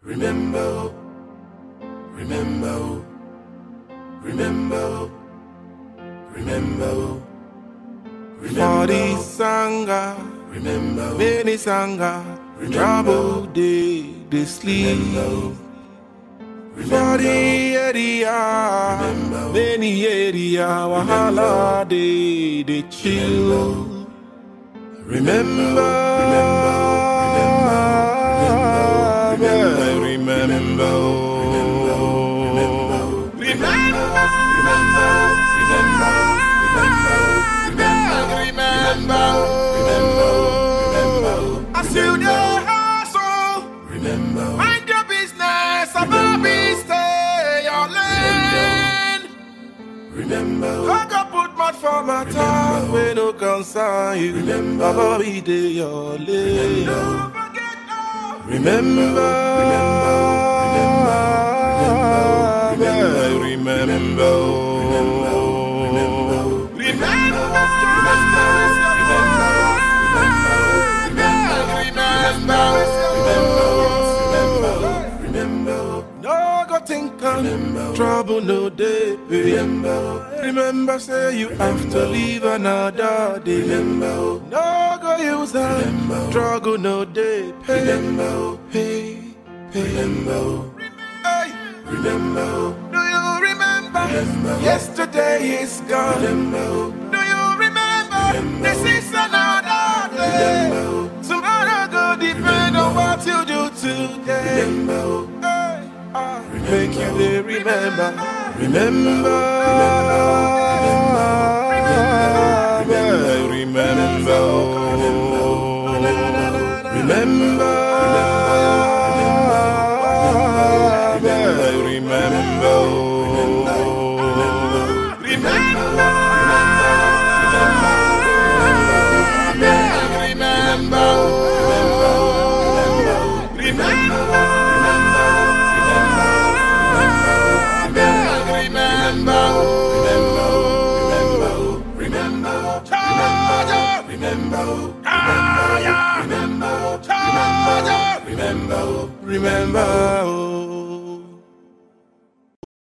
Remember, remember, remember, remember, For the sanga, remember, many sanga, trouble day, they sleep. For the area, many area, wahala day, they chill. Remember, as you dey hustle, mind your business, Bobby stay your lane. I go put mud for my tongue, we no concern you. Bobby dey your lane. No go think on trouble no day. Remember, say you have to leave another day. No go use that struggle no day. Pay, pay. Hey. Do you remember? Yesterday is gone. Do you remember? This is another day. Tomorrow go depend on what you do today. Make you they remember. Remember.